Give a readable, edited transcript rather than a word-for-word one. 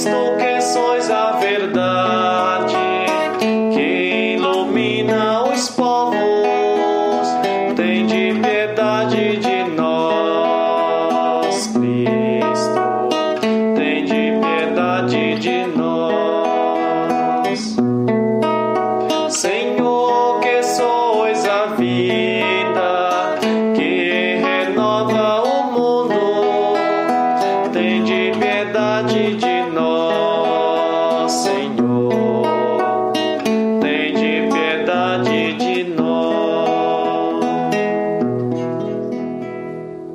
Cristo, que sois a verdade, que ilumina os povos, tende piedade de nós. Cristo, tende piedade de nós. Senhor, que sois a vida, que renova o mundo, tende piedade de nós.